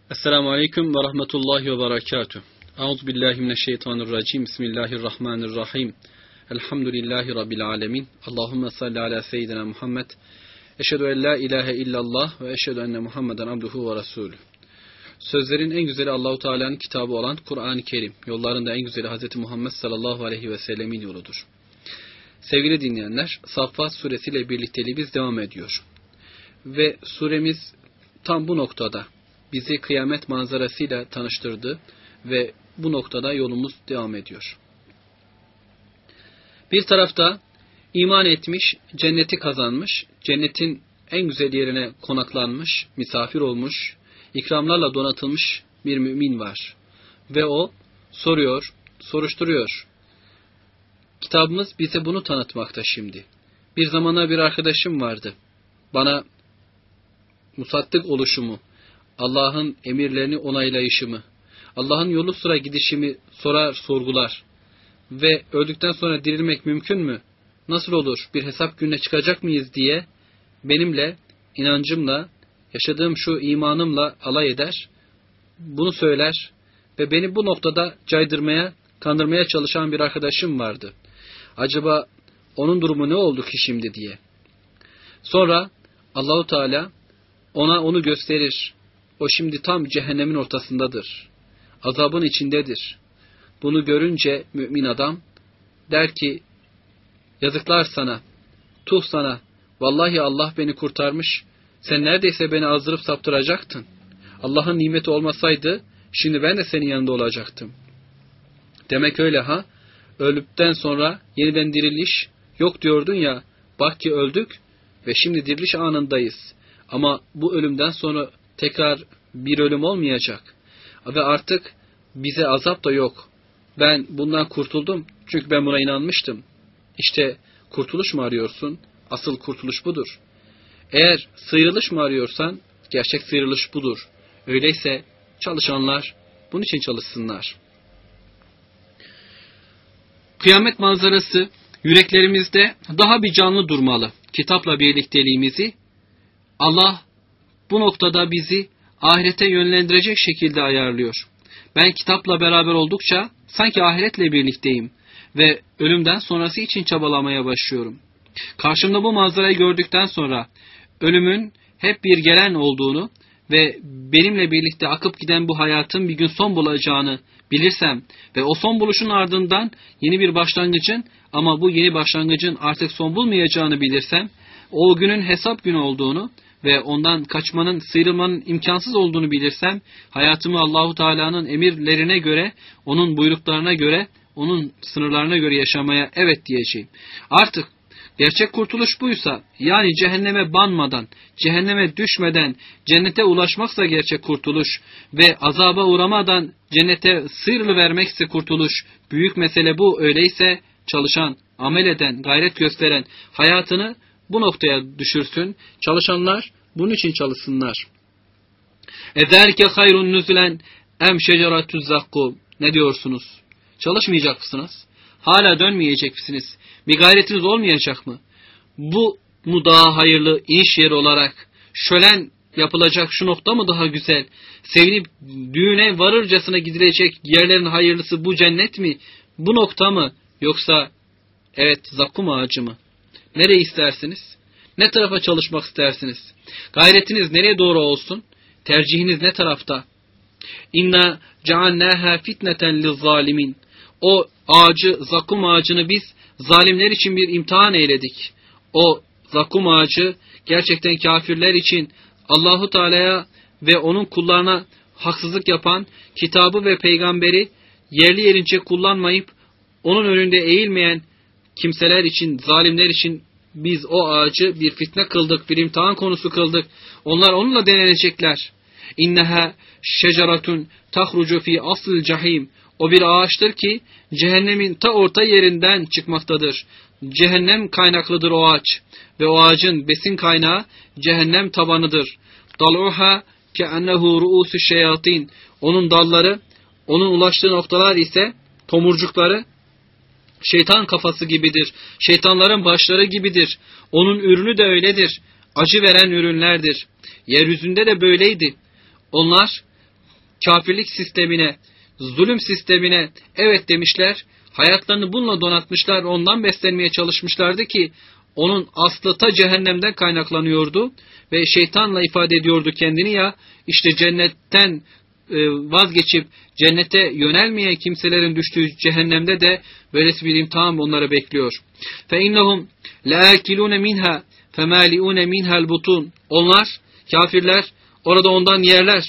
Esselamu Aleyküm ve Rahmetullahi ve Berekatuhu. Euzubillahimineşşeytanirracim. Bismillahirrahmanirrahim. Elhamdülillahi Rabbil Alemin. Allahümme salli ala seyyidina Muhammed. Eşhedü en la ilahe illallah ve eşhedü enne Muhammeden abduhu ve resulü. Sözlerin en güzeli Allahu Teala'nın kitabı olan Kur'an-ı Kerim. Yollarında en güzeli Hz. Muhammed sallallahu aleyhi ve sellemin yoludur. Sevgili dinleyenler, Saffat suresiyle birlikteliğimiz devam ediyor. Ve suremiz tam bu noktada bizi kıyamet manzarasıyla tanıştırdı ve bu noktada yolumuz devam ediyor. Bir tarafta iman etmiş, cenneti kazanmış, cennetin en güzel yerine konaklanmış, misafir olmuş, ikramlarla donatılmış bir mümin var. Ve o soruyor, soruşturuyor. Kitabımız bize bunu tanıtmakta şimdi. Bir zamanlar bir arkadaşım vardı. Bana musaddık oluşumu, Allah'ın emirlerini onaylayışımı, Allah'ın yolu sıra gidişimi sorar, sorgular. Ve öldükten sonra dirilmek mümkün mü? Nasıl olur? Bir hesap gününe çıkacak mıyız diye benimle, inancımla, yaşadığım şu imanımla alay eder. Bunu söyler ve beni bu noktada caydırmaya, kandırmaya çalışan bir arkadaşım vardı. Acaba onun durumu ne oldu ki şimdi diye. Sonra Allahu Teala ona onu gösterir. O şimdi tam cehennemin ortasındadır. Azabın içindedir. Bunu görünce mümin adam der ki, yazıklar sana, tuh sana, vallahi Allah beni kurtarmış, sen neredeyse beni azdırıp saptıracaktın. Allah'ın nimeti olmasaydı, şimdi ben de senin yanında olacaktım. Demek öyle ha, öldükten sonra yeniden diriliş yok diyordun ya, bak ki öldük ve şimdi diriliş anındayız. Ama bu ölümden sonra tekrar bir ölüm olmayacak. Ve artık bize azap da yok. Ben bundan kurtuldum. Çünkü ben buna inanmıştım. İşte kurtuluş mu arıyorsun? Asıl kurtuluş budur. Eğer sıyrılış mı arıyorsan, gerçek sıyrılış budur. Öyleyse çalışanlar bunun için çalışsınlar. Kıyamet manzarası yüreklerimizde daha bir canlı durmalı. Kitapla birlikteliğimizi Allah bu noktada bizi ahirete yönlendirecek şekilde ayarlıyor. Ben kitapla beraber oldukça sanki ahiretle birlikteyim ve ölümden sonrası için çabalamaya başlıyorum. Karşımda bu manzarayı gördükten sonra ölümün hep bir gelen olduğunu ve benimle birlikte akıp giden bu hayatın bir gün son bulacağını bilirsem ve o son buluşun ardından yeni bir başlangıcın ama bu yeni başlangıcın artık son bulmayacağını bilirsem, o günün hesap günü olduğunu ve ondan kaçmanın, sıyrılmanın imkansız olduğunu bilirsem, hayatımı Allahu Teala'nın emirlerine göre, onun buyruklarına göre, onun sınırlarına göre yaşamaya evet diyeceğim. Artık gerçek kurtuluş buysa, yani cehenneme banmadan, cehenneme düşmeden cennete ulaşmaksa gerçek kurtuluş ve azaba uğramadan cennete sıyrılıvermekse kurtuluş, büyük mesele bu. Öyleyse çalışan, amel eden, gayret gösteren hayatını bu noktaya düşürsün. Çalışanlar bunun için çalışsınlar. Ezerke hayrun nüzülen em şeceratü zakkum. Ne diyorsunuz? Çalışmayacak mısınız? Hala dönmeyecek misiniz? Bir gayretiniz olmayacak mı? Bu mu daha hayırlı iniş yeri olarak? Şölen yapılacak şu nokta mı daha güzel? Sevinip düğüne varırcasına gidilecek yerlerin hayırlısı bu cennet mi? Bu nokta mı? Yoksa evet zakkum ağacı mı? Nereye istersiniz? Ne tarafa çalışmak istersiniz? Gayretiniz nereye doğru olsun? Tercihiniz ne tarafta? İnna ceannâhâ fitneten lizzâlimin. O ağacı, zakkum ağacını biz zalimler için bir imtihan eyledik. O zakkum ağacı gerçekten kafirler için Allahu Teala'ya ve onun kullarına haksızlık yapan, kitabı ve peygamberi yerli yerince kullanmayıp onun önünde eğilmeyen kimseler için, zalimler için biz o ağacı bir fitne kıldık, bir imtihan konusu kıldık. Onlar onunla denenecekler. İnneha şeceratun tahrucu fi aslil cahim. O bir ağaçtır ki cehennemin ta orta yerinden çıkmaktadır. Cehennem kaynaklıdır o ağaç ve o ağacın besin kaynağı cehennem tabanıdır. Dal'uha ke'ennehu ru'usu şeyatin. Onun dalları, onun ulaştığı noktalar ise tomurcukları şeytan kafası gibidir. Şeytanların başları gibidir. Onun ürünü de öyledir. Acı veren ürünlerdir. Yeryüzünde de böyleydi. Onlar kafirlik sistemine, zulüm sistemine evet demişler. Hayatlarını bununla donatmışlar, ondan beslenmeye çalışmışlardı ki onun aslı ta cehennemden kaynaklanıyordu ve şeytanla ifade ediyordu kendini ya. İşte cennetten vazgeçip cennete yönelmeyen kimselerin düştüğü cehennemde de böylesi bir imtihan onları bekliyor. فَاِنَّهُمْ لَاكِلُونَ مِنْهَا فَمَالِئُونَ مِنْهَا الْبُطُونَ. Onlar, kafirler, orada ondan yerler.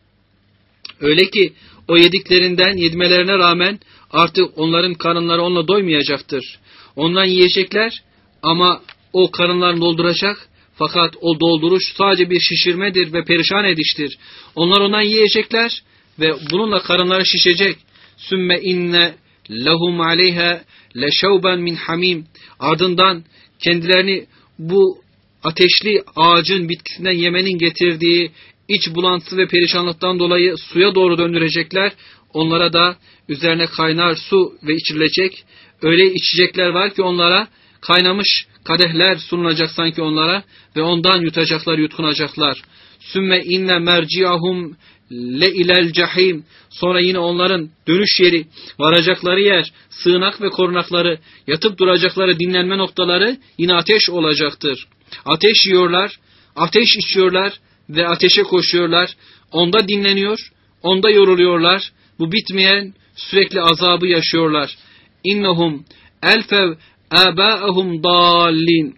Öyle ki o yediklerinden yedmelerine rağmen artık onların karınları onunla doymayacaktır. Ondan yiyecekler ama o karınlarını dolduracak. Fakat o dolduruş sadece bir şişirmedir ve perişan ediştir. Onlar ondan yiyecekler ve bununla karınları şişecek. Sümme inne lehum aleyha leşevben min hamim. Ardından kendilerini bu ateşli ağacın bitkisinden yemenin getirdiği iç bulantısı ve perişanlıktan dolayı suya doğru döndürecekler. Onlara da üzerine kaynar su ve içirilecek. Öyle içecekler var ki onlara kaynamış kadehler sunulacak sanki onlara ve ondan yutacaklar, yutkunacaklar. Sümme inne merciahum le ilel cahim. Sonra yine onların dönüş yeri, varacakları yer, sığınak ve korunakları, yatıp duracakları dinlenme noktaları yine ateş olacaktır. Ateş yiyorlar, ateş içiyorlar ve ateşe koşuyorlar. Onda dinleniyor, onda yoruluyorlar. Bu bitmeyen sürekli azabı yaşıyorlar. İnnehum elfev âbâehum dâllin.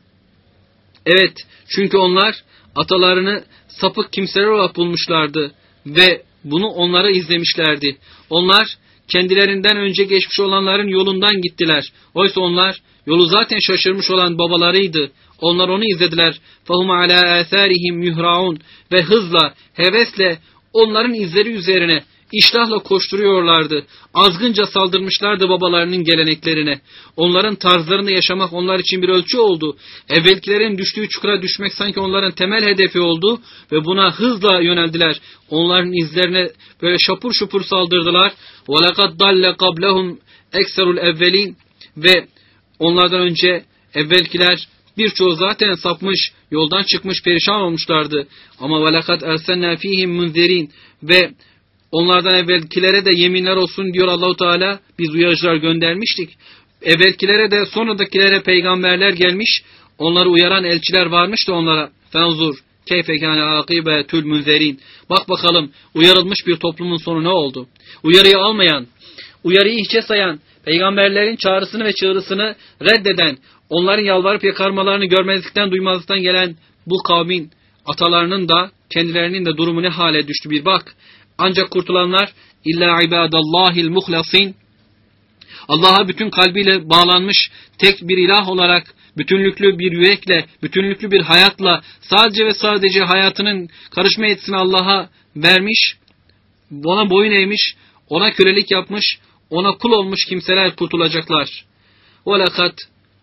Evet, çünkü onlar atalarını sapık kimseler olarak bulmuşlardı ve bunu onlara izlemişlerdi. Onlar kendilerinden önce geçmiş olanların yolundan gittiler. Oysa onlar yolu zaten şaşırmış olan babalarıydı. Onlar onu izlediler. فَهُمْ عَلَى آثَارِهِمْ يُهْرَعُونَ. Ve hızla, hevesle onların izleri üzerine iştahla koşturuyorlardı. Azgınca saldırmışlardı babalarının geleneklerine. Onların tarzlarını yaşamak onlar için bir ölçü oldu. Evvelkilerin düştüğü çukura düşmek sanki onların temel hedefi oldu ve buna hızla yöneldiler. Onların izlerine böyle şapur şupur saldırdılar. وَلَقَدْ ضَلَّ قَبْلَهُمْ اَكْسَرُ الْاَوَّلِينَ. Ve onlardan önce evvelkiler birçoğu zaten sapmış, yoldan çıkmış, perişan olmuşlardı. Ama وَلَقَدْ اَرْسَلْنَا ف۪يهِمْ مُنْذِر۪ينَ. Ve onlardan evvelkilere de yeminler olsun diyor Allahu Teala, biz uyarıcılar göndermiştik. Evvelkilere de sonradakilere peygamberler gelmiş, onları uyaran elçiler varmış da onlara. Fenzur keyfe kâne âkîbetül münzerin. Bak bakalım uyarılmış bir toplumun sonu ne oldu? Uyarıyı almayan, uyarıyı hiçe sayan, peygamberlerin çağrısını ve çığrısını reddeden, onların yalvarıp yakarmalarını görmezlikten duymazlıktan gelen bu kavmin atalarının da kendilerinin de durumu ne hale düştü bir bak. Ancak kurtulanlar illa ibadallahil muhlasin, Allah'a bütün kalbiyle bağlanmış tek bir ilah olarak, bütünlüklü bir yürekle, bütünlüklü bir hayatla, sadece ve sadece hayatının karışma yetisini Allah'a vermiş, ona boyun eğmiş, ona kölelik yapmış, ona kul olmuş kimseler kurtulacaklar. وَلَقَدْ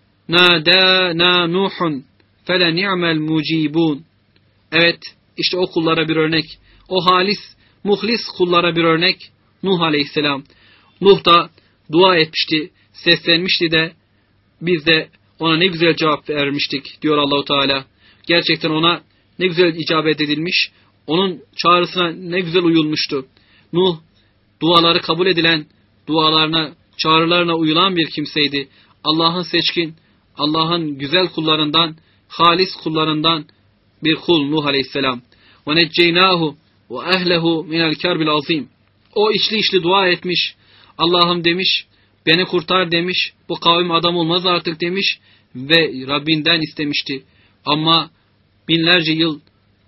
نَادَانَا نُوحٌ فَلَنِعْمَ الْمُجِيبُونَ. Evet, işte o kullara bir örnek, o halis, muhlis kullara bir örnek Nuh Aleyhisselam. Nuh da dua etmişti, seslenmişti de biz de ona ne güzel cevap vermiştik diyor Allahu Teala. Gerçekten ona ne güzel icabet edilmiş, onun çağrısına ne güzel uyulmuştu. Nuh duaları kabul edilen, dualarına, çağrılarına uyulan bir kimseydi. Allah'ın seçkin, Allah'ın güzel kullarından, halis kullarından bir kul Nuh Aleyhisselam. وَنَجَّيْنَاهُ وَاَهْلَهُ مِنَ الْكَرْبِ الْعَظِيمِ. O içli dua etmiş. Allah'ım demiş, beni kurtar demiş, bu kavim adam olmaz artık demiş ve Rabbinden istemişti. Ama binlerce yıl,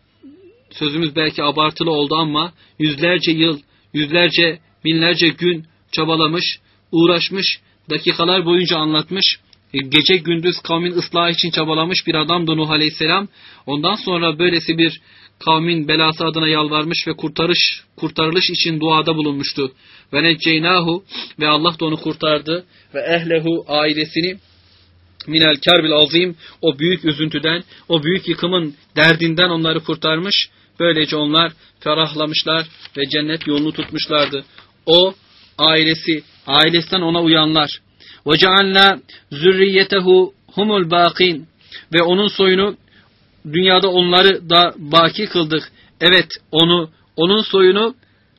sözümüz belki abartılı oldu ama yüzlerce yıl, yüzlerce, binlerce gün çabalamış, uğraşmış, dakikalar boyunca anlatmış, gece gündüz kavmin ıslahı için çabalamış bir adamdı Nuh Aleyhisselam. Ondan sonra böylesi bir kavmin belası adına yalvarmış ve kurtarılış için duada bulunmuştu. Ve necceynahu, ve Allah da onu kurtardı ve ehlehu, ailesini minel kerbil azim, o büyük üzüntüden, o büyük yıkımın derdinden onları kurtarmış. Böylece onlar ferahlamışlar ve cennet yolunu tutmuşlardı. O, ailesinden ona uyanlar. Ve cealna zürriyetehu humul baqin, ve onun soyunu, dünyada onları da baki kıldık. Evet, onun soyunu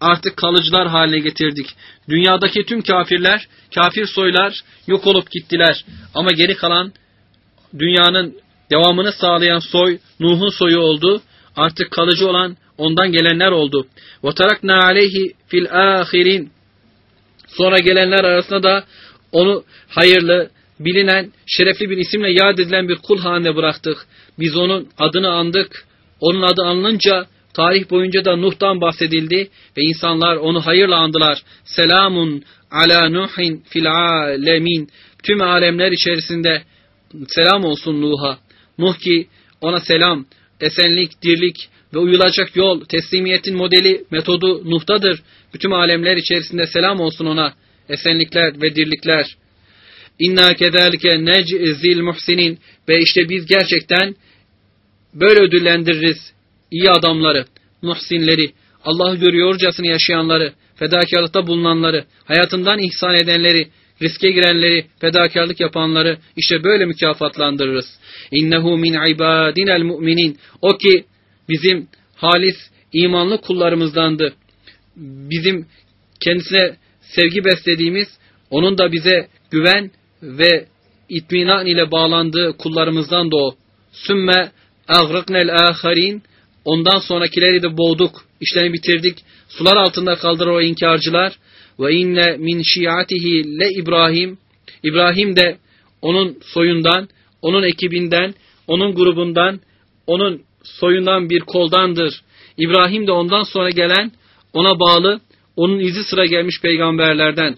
artık kalıcılar haline getirdik. Dünyadaki tüm kafirler, kafir soylar yok olup gittiler. Ama geri kalan dünyanın devamını sağlayan soy Nuh'un soyu oldu. Artık kalıcı olan ondan gelenler oldu. وَتَرَكْنَا عَلَيْهِ فِي الْآخِرِينَ Sonra gelenler arasında da onu hayırlı, bilinen, şerefli bir isimle yad edilen bir kul haline bıraktık. Biz onun adını andık. Onun adı anılınca tarih boyunca da Nuh'tan bahsedildi ve insanlar onu hayırla andılar. Selamun ala Nuhin fil alemin. Tüm alemler içerisinde selam olsun Nuh'a. Nuh ki ona selam, esenlik, dirlik ve uyulacak yol, teslimiyetin modeli, metodu Nuh'tadır. Bütün alemler içerisinde selam olsun ona. Esenlikler ve dirlikler. İnna kezalike nec'zil muhsinin ve işte biz gerçekten böyle ödüllendiririz iyi adamları, muhsinleri, Allah'ı görüyorcasına yaşayanları, fedakarlıkta bulunanları, hayatından ihsan edenleri, riske girenleri, fedakarlık yapanları işte böyle mükafatlandırırız. İnnehu min ibadinel mu'minin. O ki bizim halis, imanlı kullarımızdandı. Bizim kendisine sevgi beslediğimiz, onun da bize güven ve itminan ile bağlandığı kullarımızdan da o. Sümme agrıknel aharin. Ondan sonrakileri de boğduk, işlerini bitirdik. Sular altında kaldırar o inkarcılar. Ve inne min şiatihi le İbrahim. İbrahim de onun soyundan, onun ekibinden, onun grubundan, onun soyundan bir koldandır. İbrahim de ondan sonra gelen, ona bağlı, onun izi sıra gelmiş peygamberlerden.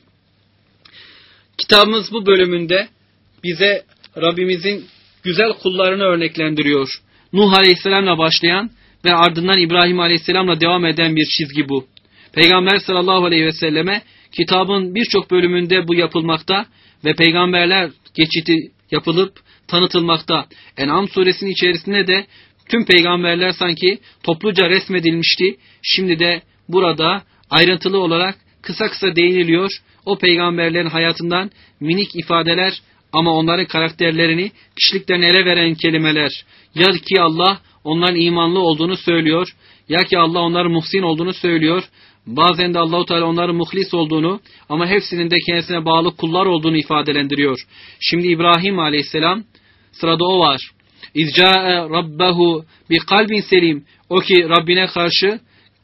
Kitabımız bu bölümünde bize Rabbimizin güzel kullarını örneklendiriyor. Nuh Aleyhisselam'la başlayan ve ardından İbrahim Aleyhisselam'la devam eden bir çizgi bu. Peygamber sallallahu aleyhi ve selleme kitabın birçok bölümünde bu yapılmakta ve peygamberler geçiti yapılıp tanıtılmakta. En'am suresinin içerisinde de tüm peygamberler sanki topluca resmedilmişti. Şimdi de burada ayrıntılı olarak kısa kısa değiniliyor. O peygamberlerin hayatından minik ifadeler ama onların karakterlerini, kişiliklerini ele veren kelimeler. Ya ki Allah onların imanlı olduğunu söylüyor, ya ki Allah onların muhsin olduğunu söylüyor. Bazen de Allah-u Teala onların muhlis olduğunu ama hepsinin de kendisine bağlı kullar olduğunu ifadelendiriyor. Şimdi İbrahim Aleyhisselam, sırada o var. İzca'e rabbehu bi kalbin selim. O ki Rabbine karşı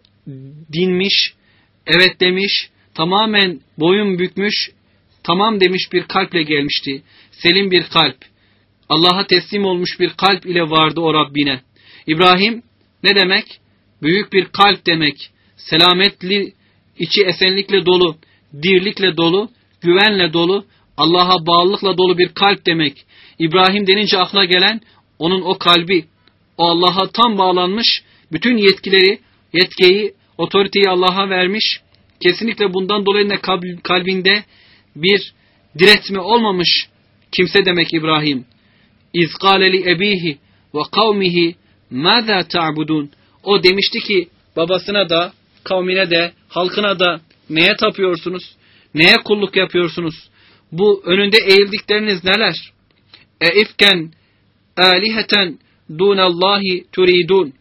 dinmiş, evet demiş, tamamen boyun bükmüş, tamam demiş bir kalple gelmişti. Selim bir kalp. Allah'a teslim olmuş bir kalp ile vardı o Rabbine. İbrahim ne demek? Büyük bir kalp demek. Selametli, içi esenlikle dolu, dirlikle dolu, güvenle dolu, Allah'a bağlılıkla dolu bir kalp demek. İbrahim denince akla gelen onun o kalbi, o Allah'a tam bağlanmış, bütün yetkiyi, otoriteyi Allah'a vermiş. Kesinlikle bundan dolayı da kalbinde bir diretme olmamış kimse demek İbrahim. İz kâle li ebihi ve kavmihi mâzâ ta'budun. O demişti ki babasına da, kavmine de, halkına da neye tapıyorsunuz? Neye kulluk yapıyorsunuz? Bu önünde eğildikleriniz neler? İfken âliheten dûnallâhi turidun.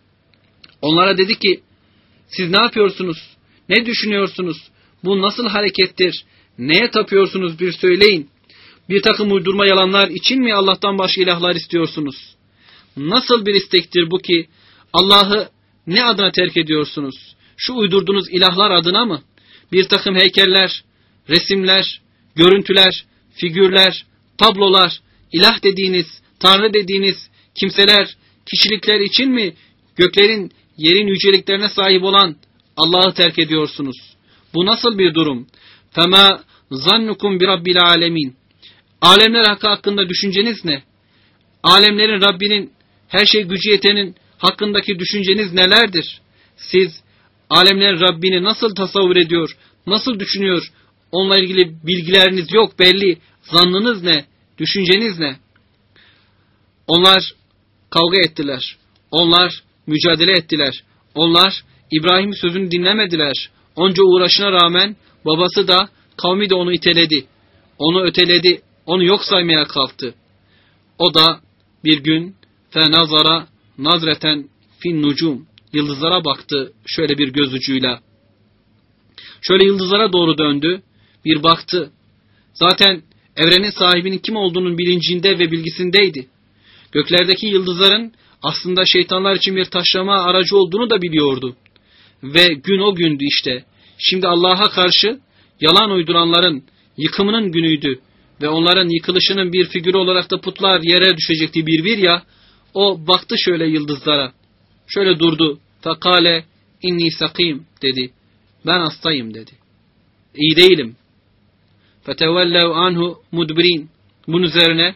Onlara dedi ki siz ne yapıyorsunuz? Ne düşünüyorsunuz? Bu nasıl harekettir? Neye tapıyorsunuz bir söyleyin. Bir takım uydurma yalanlar için mi Allah'tan başka ilahlar istiyorsunuz? Nasıl bir istektir bu ki Allah'ı ne adına terk ediyorsunuz? Şu uydurduğunuz ilahlar adına mı? Bir takım heykeller, resimler, görüntüler, figürler, tablolar, ilah dediğiniz, tanrı dediğiniz kimseler, kişilikler için mi göklerin, yerin yüceliklerine sahip olan Allah'ı terk ediyorsunuz? Bu nasıl bir durum? فَمَا ظَنُّكُمْ بِرَبِّ الْعَالَمِينَ. Alemler hakkında düşünceniz ne? Alemlerin Rabbinin, her şey gücü yetenin hakkındaki düşünceniz nelerdir? Siz alemlerin Rabbini nasıl tasavvur ediyor, nasıl düşünüyor? Onunla ilgili bilgileriniz yok belli. Zannınız ne? Düşünceniz ne? Onlar kavga ettiler. Onlar mücadele ettiler. Onlar İbrahim'in sözünü dinlemediler. Onca uğraşına rağmen babası da kavmi de onu iteledi. Onu öteledi. Onu yok saymaya kalktı. O da bir gün فَنَظَرَ نَظْرَةً فِي النُّجُومِ. Yıldızlara baktı şöyle bir göz ucuyla. Şöyle yıldızlara doğru döndü. Bir baktı. Zaten evrenin sahibinin kim olduğunun bilincinde ve bilgisindeydi. Göklerdeki yıldızların aslında şeytanlar için bir taşlama aracı olduğunu da biliyordu. Ve gün o gündü işte. Şimdi Allah'a karşı yalan uyduranların yıkımının günüydü. Ve onların yıkılışının bir figürü olarak da putlar yere düşecekti bir ya. O baktı şöyle yıldızlara. Şöyle durdu. Fekale inni sakim dedi. Ben hastayım dedi. İyi değilim. Fetevellev anhu mudbirin. Bunun üzerine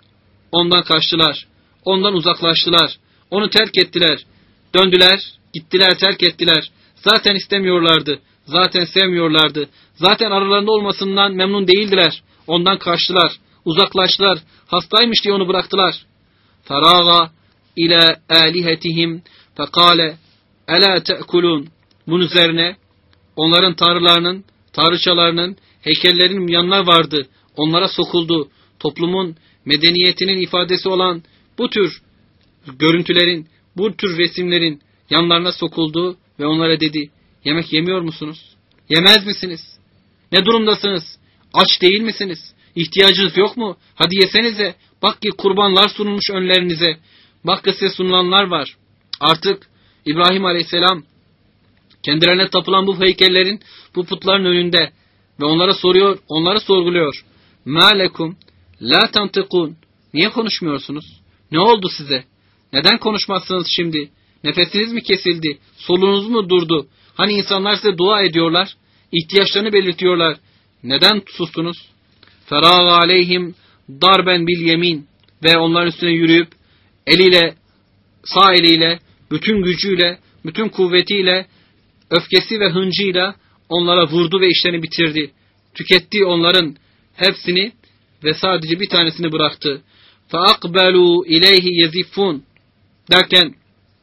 ondan kaçtılar. Ondan uzaklaştılar. Onu terk ettiler. Döndüler, gittiler, terk ettiler. Zaten istemiyorlardı. Zaten sevmiyorlardı. Zaten aralarında olmasından memnun değildiler. Ondan kaçtılar. Uzaklaştılar. Hastaymış diye onu bıraktılar. Feraga ila alihetihim fekale ela te'kulun. Bunun üzerine onların tanrılarının, tanrıçalarının, heykellerinin yanına vardı. Onlara sokuldu. Toplumun medeniyetinin ifadesi olan bu tür görüntülerin, bu tür resimlerin yanlarına sokuldu ve onlara dedi, yemek yemiyor musunuz? Yemez misiniz? Ne durumdasınız? Aç değil misiniz? İhtiyacınız yok mu? Hadi yesenize. Bak ki kurbanlar sunulmuş önlerinize. Bak ki size sunulanlar var. Artık İbrahim Aleyhisselam kendilerine tapılan bu heykellerin, bu putların önünde ve onlara soruyor, onları sorguluyor. مَا لَكُمْ لَا تَنْتِقُونَ. Niye konuşmuyorsunuz? Ne oldu size? Neden konuşmazsınız şimdi? Nefesiniz mi kesildi? Solunuz mu durdu? Hani insanlar size dua ediyorlar, ihtiyaçlarını belirtiyorlar. Neden sustunuz? فَرَاغَ عَلَيْهِمْ darben bil yemin. Ve onların üstüne yürüyüp eliyle, sağ eliyle, bütün gücüyle, bütün kuvvetiyle, öfkesi ve hıncıyla onlara vurdu ve işlerini bitirdi. Tüketti onların hepsini ve sadece bir tanesini bıraktı. فَاَقْبَلُوا اِلَيْهِ يَزِفُونَ derken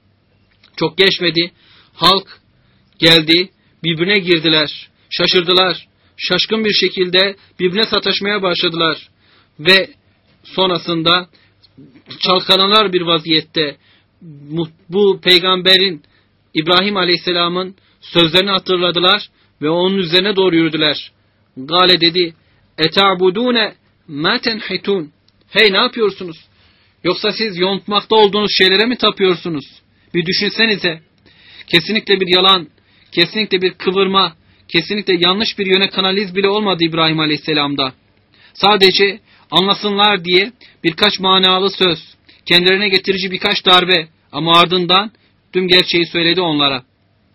çok geçmedi. Halk geldi, birbirine girdiler, şaşırdılar. Şaşkın bir şekilde birbirine sataşmaya başladılar. Ve sonrasında çalkalanan bir vaziyette bu peygamberin, İbrahim Aleyhisselam'ın sözlerini hatırladılar ve onun üzerine doğru yürüdüler. Gale dedi, eta'budune ma tenhitun. Hey, ne yapıyorsunuz? Yoksa siz yontmakta olduğunuz şeylere mi tapıyorsunuz? Bir düşünsenize. Kesinlikle bir yalan, kesinlikle bir kıvırma, kesinlikle yanlış bir yöne kanaliz bile olmadı İbrahim Aleyhisselam'da. Sadece anlasınlar diye birkaç manalı söz, kendilerine getirici birkaç darbe ama ardından tüm gerçeği söyledi onlara.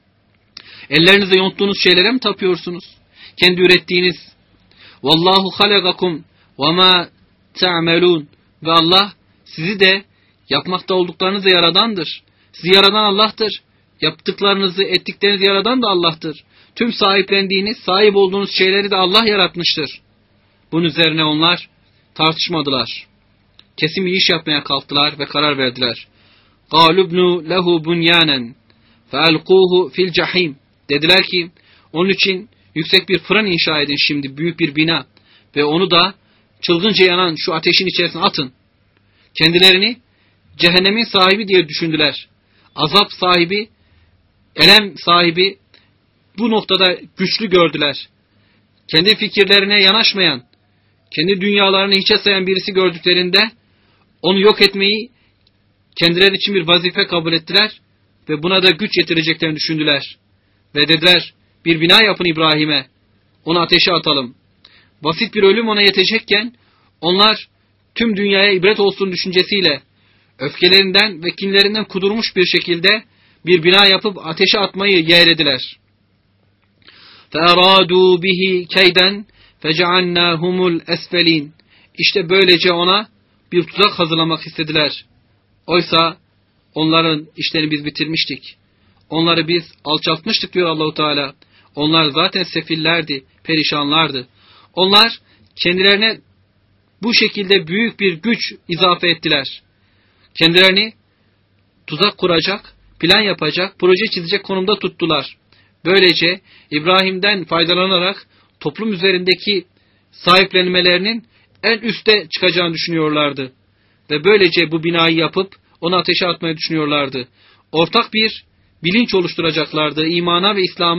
Ellerinizle yonttuğunuz şeylere mi tapıyorsunuz? Kendi ürettiğiniz. Vallahu halagakum ve ma ta'melun. Ve Allah sizi de yapmakta olduklarınızı yaradandır. Sizi yaradan Allah'tır. Yaptıklarınızı, ettiklerinizi yaradan da Allah'tır. Tüm sahiplendiğiniz, sahip olduğunuz şeyleri de Allah yaratmıştır. Bunun üzerine onlar tartışmadılar. Kesin bir iş yapmaya kalktılar ve karar verdiler. قَالُبْنُوا لَهُ بُنْيَانًا فَأَلْقُوهُ فِي الْجَحِيمِ. Dediler ki, onun için yüksek bir fırın inşa edin şimdi, büyük bir bina. Ve onu da çılgınca yanan şu ateşin içerisine atın. Kendilerini cehennemin sahibi diye düşündüler. Azap sahibi, elem sahibi bu noktada güçlü gördüler. Kendi fikirlerine yanaşmayan, kendi dünyalarını hiçe sayan birisi gördüklerinde onu yok etmeyi kendileri için bir vazife kabul ettiler ve buna da güç yetireceklerini düşündüler. Ve dediler, bir bina yapın İbrahim'e, onu ateşe atalım. Basit bir ölüm ona yetecekken onlar tüm dünyaya ibret olsun düşüncesiyle öfkelerinden ve kinlerinden kudurmuş bir şekilde bir bina yapıp ateşe atmayı yeğlediler. فَاَرَادُوا بِهِ كَيْدًا فَجَعَلْنَاهُمُ الْاَسْفَلِينَ. İşte böylece ona bir tuzak hazırlamak istediler. Oysa onların işlerini biz bitirmiştik. Onları biz alçaltmıştık diyor Allahu Teala. Onlar zaten sefillerdi, perişanlardı. Onlar kendilerine bu şekilde büyük bir güç izafe ettiler. Kendilerini tuzak kuracak, plan yapacak, proje çizecek konumda tuttular. Böylece İbrahim'den faydalanarak toplum üzerindeki sahiplenmelerinin en üste çıkacağını düşünüyorlardı. Ve böylece bu binayı yapıp onu ateşe atmayı düşünüyorlardı. Ortak bir bilinç oluşturacaklardı. İmana ve İslam'a,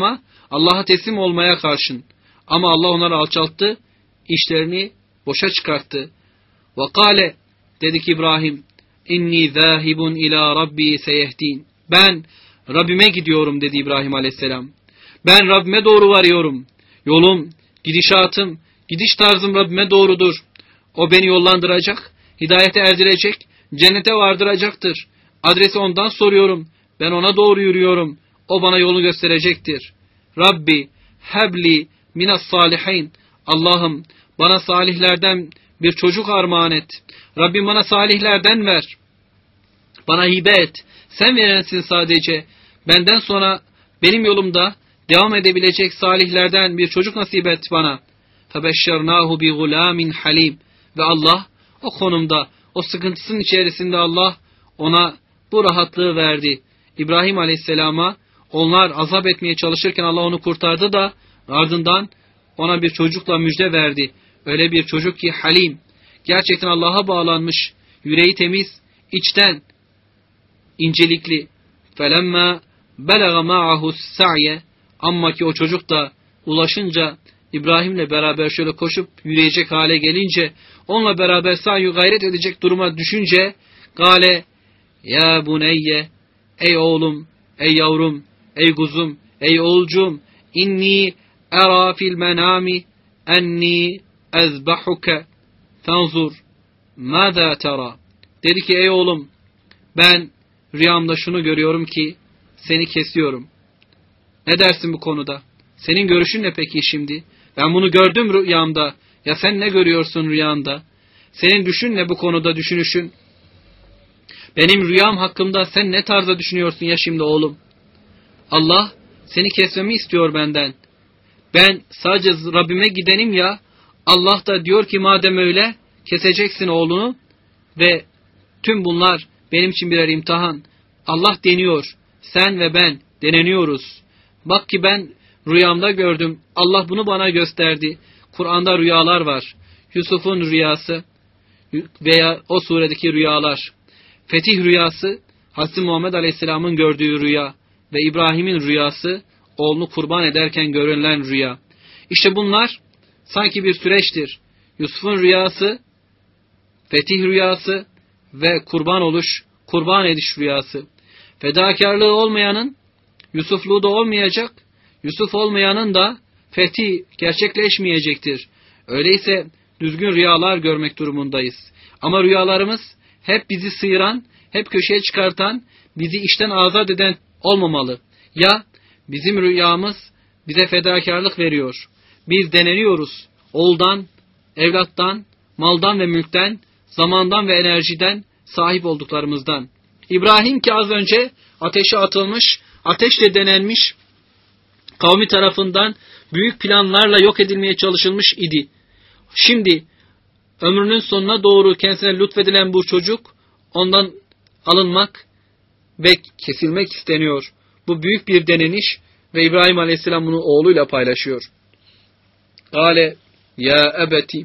Allah'a teslim olmaya karşın. Ama Allah onları alçalttı, işlerini boşa çıkarttı. Ve kâle, dedi ki İbrahim, inni zâhibun ilâ rabbi seyehdin. Ben Rabbime gidiyorum dedi İbrahim aleyhisselam. Ben Rabbime doğru varıyorum. Yolum, gidişatım, gidiş tarzım Rabbime doğrudur. O beni yollandıracak, hidayete erdirecek, cennete vardıracaktır. Adresi ondan soruyorum. Ben ona doğru yürüyorum. O bana yolu gösterecektir. Rabbi hebli minas salihin. Allah'ım bana salihlerden bir çocuk armağan et. Rabbim bana salihlerden ver. Bana hibe et. Sen verensin sadece. Benden sonra benim yolumda devam edebilecek salihlerden bir çocuk nasip et bana. Febeşşernâhu bi gulâmin halim. Ve Allah o konumda, o sıkıntısının içerisinde Allah ona bu rahatlığı verdi. İbrahim Aleyhisselam'a onlar azap etmeye çalışırken Allah onu kurtardı da ardından ona bir çocukla müjde verdi. Öyle bir çocuk ki halim, gerçekten Allah'a bağlanmış, yüreği temiz, içten incelikli. فَلَمَّا بَلَغَ مَعَهُ السَّعْيَ. Amma ki o çocuk da ulaşınca, İbrahim'le beraber şöyle koşup yürüyecek hale gelince, onunla beraber sa'yu gayret edecek duruma düşünce, gale ya buneyye, ey oğlum, ey yavrum, ey kuzum, ey oğulcum, inni era fil menami enni ezbahuke fanzur mâzâ tera. Dedi ki ey oğlum, ben rüyamda şunu görüyorum ki seni kesiyorum. Ne dersin bu konuda? Senin görüşün ne peki şimdi? Ben bunu gördüm rüyamda. Ya sen ne görüyorsun rüyanda? Senin düşün ne bu konuda, düşünüşün? Benim rüyam hakkında sen ne tarzda düşünüyorsun ya şimdi oğlum? Allah seni kesmemi istiyor benden. Ben sadece Rabbime gidenim ya. Allah da diyor ki madem öyle keseceksin oğlunu ve tüm bunlar benim için birer imtihan. Allah deniyor. Sen ve ben deneniyoruz. Bak ki ben rüyamda gördüm. Allah bunu bana gösterdi. Kur'an'da rüyalar var. Yusuf'un rüyası veya o suredeki rüyalar. Fetih rüyası, Hazreti Muhammed Aleyhisselam'ın gördüğü rüya ve İbrahim'in rüyası, oğlunu kurban ederken görülen rüya. İşte bunlar sanki bir süreçtir. Yusuf'un rüyası, fetih rüyası ve kurban oluş, kurban ediş rüyası. Fedakarlığı olmayanın Yusufluğu da olmayacak, Yusuf olmayanın da fetih gerçekleşmeyecektir. Öyleyse düzgün rüyalar görmek durumundayız. Ama rüyalarımız hep bizi sıyıran, hep köşeye çıkartan, bizi işten azat eden olmamalı. Ya bizim rüyamız bize fedakarlık veriyor. Biz deneniyoruz. Oğuldan, evlattan, maldan ve mülkten, zamandan ve enerjiden, sahip olduklarımızdan. İbrahim ki az önce ateşe atılmış, ateşle denenmiş, kavmi tarafından büyük planlarla yok edilmeye çalışılmış idi. Şimdi ömrünün sonuna doğru kendisine lütfedilen bu çocuk ondan alınmak ve kesilmek isteniyor. Bu büyük bir deneniş ve İbrahim Aleyhisselam bunu oğluyla paylaşıyor. Kale ya ebeti.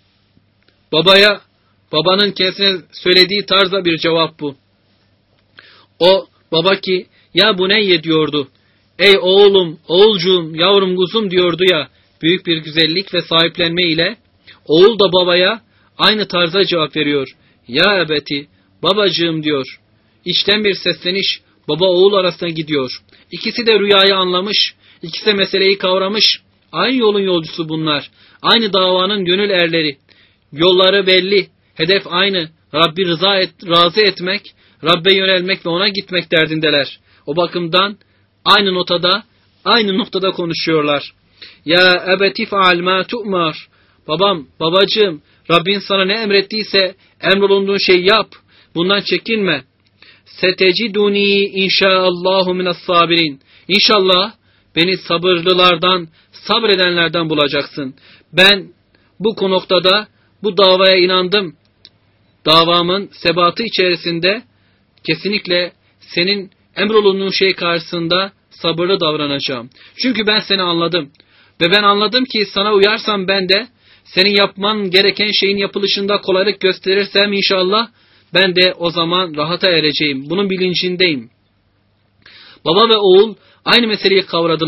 Babanın kendisine söylediği tarzda bir cevap bu. O baba ki ya buneyye diyordu. Ey oğlum, oğulcuğum, yavrum, kuzum diyordu ya, büyük bir güzellik ve sahiplenme ile oğul da babaya aynı tarza cevap veriyor. Ya ebeti, babacığım diyor. İçten bir sesleniş baba oğul arasına gidiyor. İkisi de rüyayı anlamış, ikisi de meseleyi kavramış. Aynı yolun yolcusu bunlar. Aynı davanın gönül erleri. Yolları belli, hedef aynı. Rabbi razı etmek, Rabbe yönelmek ve ona gitmek derdindeler. O bakımdan aynı noktada konuşuyorlar. Ya ebeti fe'al ma tu'mar. Babam, babacığım, Rabbin sana ne emrettiyse emrolunduğun şeyi yap. Bundan çekinme. Seteciduni inşaallahu minas sabirin. İnşallah beni sabırlılardan, sabredenlerden bulacaksın. Ben bu noktada bu davaya inandım. Davamın sebatı içerisinde kesinlikle senin emrolunduğun şey karşısında sabırlı davranacağım. Çünkü ben seni anladım. Ve ben anladım ki sana uyarsam ben de senin yapman gereken şeyin yapılışında kolaylık gösterirsem inşallah ben de o zaman rahata ereceğim. Bunun bilincindeyim. Baba ve oğul aynı meseleyi kavradılar.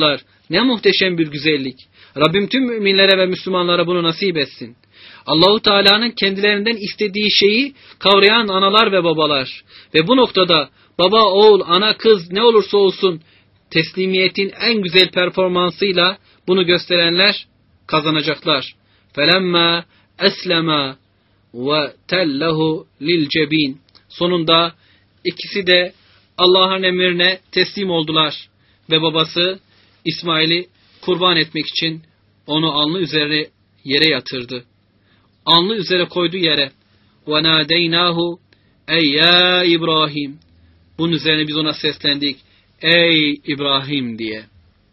Ne muhteşem bir güzellik. Rabbim tüm müminlere ve Müslümanlara bunu nasip etsin. Allahu Teala'nın kendilerinden istediği şeyi kavrayan analar ve babalar ve bu noktada baba, oğul, ana, kız ne olursa olsun teslimiyetin en güzel performansıyla bunu gösterenler kazanacaklar. فَلَمَّا أَسْلَمَا وَتَلَّهُ لِلْجَب۪ينَ Sonunda ikisi de Allah'ın emrine teslim oldular ve babası İsmail'i kurban etmek için onu alnı üzerine yere yatırdı. Alnı üzere koydu yere. وَنَادَيْنَاهُ ey ya İbrahim. Bunun üzerine biz ona seslendik. Ey İbrahim diye.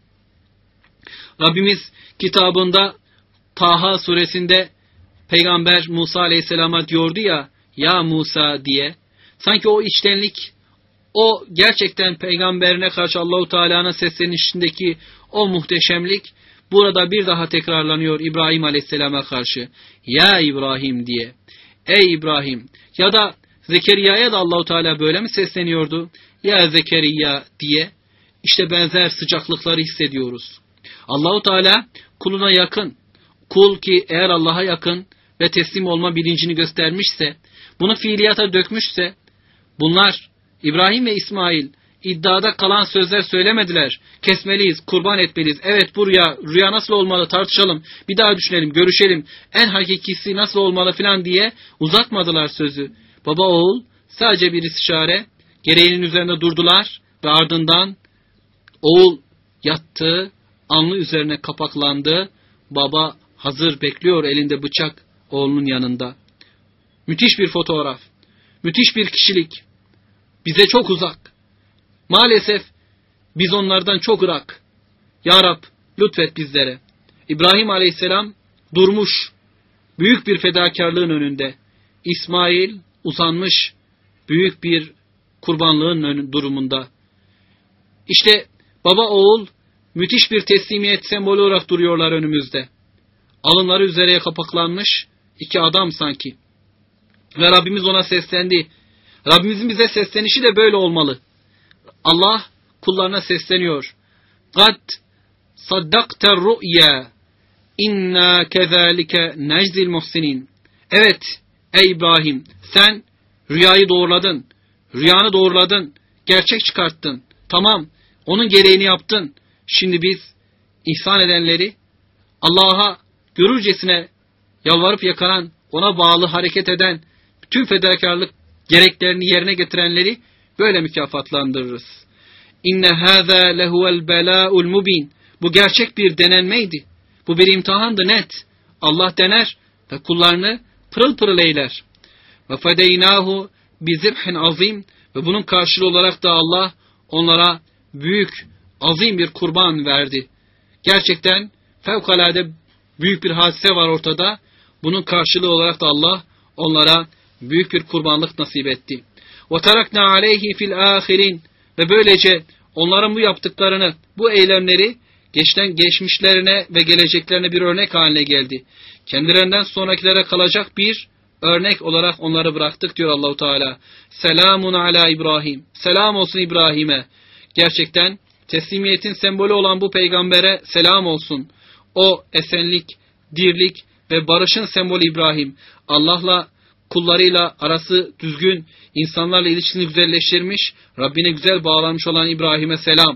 Rabbimiz kitabında Taha suresinde Peygamber Musa Aleyhisselam'a diyordu ya, ya Musa diye. Sanki o içtenlik, o gerçekten peygamberine karşı Allahu Teala'nın seslenişindeki o muhteşemlik burada bir daha tekrarlanıyor İbrahim Aleyhisselam'a karşı. Ya İbrahim diye. Ey İbrahim. Ya da Zekeriya'ya da Allahu Teala böyle mi sesleniyordu? Ya Zekeriya diye. İşte benzer sıcaklıkları hissediyoruz. Allahu Teala kuluna yakın. Kul ki eğer Allah'a yakın ve teslim olma bilincini göstermişse, bunu fiiliyata dökmüşse, bunlar İbrahim ve İsmail iddiada kalan sözler söylemediler. Kesmeliyiz, kurban etmeliyiz. Evet bu rüya nasıl olmalı tartışalım, bir daha düşünelim, görüşelim. En hakikisi nasıl olmalı filan diye uzatmadılar sözü. Baba oğul sadece bir istişare, gereğinin üzerinde durdular ve ardından oğul yattı, alnı üzerine kapaklandı. Baba hazır bekliyor elinde bıçak oğlunun yanında. Müthiş bir fotoğraf, müthiş bir kişilik. Bize çok uzak. Maalesef biz onlardan çok ırak. Ya Rab lütfet bizlere. İbrahim Aleyhisselam durmuş büyük bir fedakarlığın önünde. İsmail uzanmış büyük bir kurbanlığın durumunda. İşte baba oğul müthiş bir teslimiyet sembolü olarak duruyorlar önümüzde. Alınları üzerine kapaklanmış iki adam sanki. Ve Rabbimiz ona seslendi. Rabbimizin bize seslenişi de böyle olmalı. Allah kullarına sesleniyor. قَدْ صَدَّقْتَ الرُّؤْيَا اِنَّا كَذَٰلِكَ نَجْزِ الْمُحْسِنِينَ Evet ey İbrahim sen rüyayı doğruladın. Rüyanı doğruladın. Gerçek çıkarttın. Tamam onun gereğini yaptın. Şimdi biz ihsan edenleri Allah'a görürcesine yalvarıp yakaran, ona bağlı hareket eden, bütün fedakarlık gereklerini yerine getirenleri böyle mükafatlandırırız. İnne hâzâ lehuvel belâul mubin. Bu gerçek bir denenmeydi. Bu bir imtihandı net. Allah dener ve kullarını pırıl pırıl eyler. Ve fedeynâhu bizibhin azim. Ve bunun karşılığı olarak da Allah onlara büyük, azim bir kurban verdi. Gerçekten fevkalade büyük bir hadise var ortada. Bunun karşılığı olarak da Allah onlara büyük bir kurbanlık nasip etti. وَتَرَكْنَا عَلَيْهِ فِي الْآخِرِينَ Ve böylece onların bu yaptıklarını, bu eylemleri geçmişlerine ve geleceklerine bir örnek haline geldi. Kendilerinden sonrakilere kalacak bir örnek olarak onları bıraktık diyor Allahu Teala. Selamun ala İbrahim. Selam olsun İbrahim'e. Gerçekten teslimiyetin sembolü olan bu peygambere selam olsun. O esenlik, dirlik ve barışın sembolü İbrahim. Allah'la kullarıyla arası düzgün, insanlarla ilişkisini güzelleştirmiş, Rabbine güzel bağlanmış olan İbrahim'e selam.